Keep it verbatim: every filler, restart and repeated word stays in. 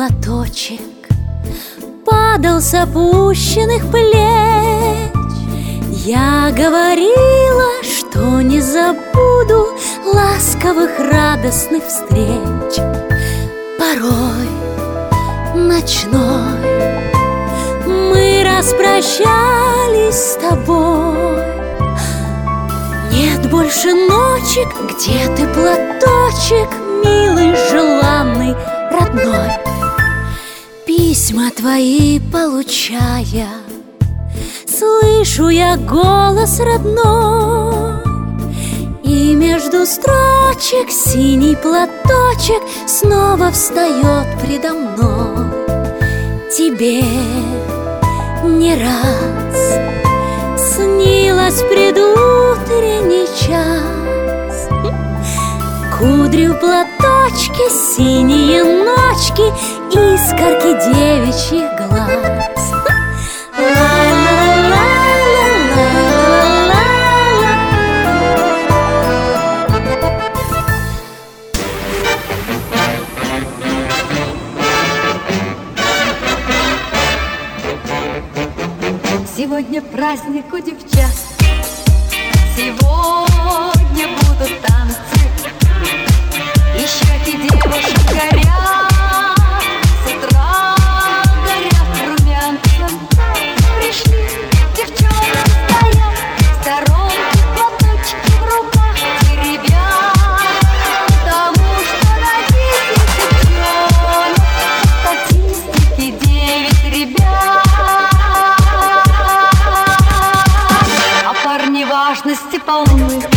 платочек падал с опущенных плеч. Я говорила, что не забуду ласковых радостных встреч. Порой ночной мы распрощались с тобой. Нет больше ночек, где ты, платочек, милый, желанный, родной. Письма твои получая, слышу я голос родной. И между строчек синий платочек снова встает предо мной. Тебе не раз снилась предутренний час, кудри в платочке, синие ночки, искорки девичьих глаз. Сегодня праздник у девчат, сегодня будут танцы, и щеки девушек горят, с утра горят румянцем. Пришли девчонки, стоят в сторонке, платочки в руках теребят, потому что на десять девчонок статистики девять ребят. Важности полны.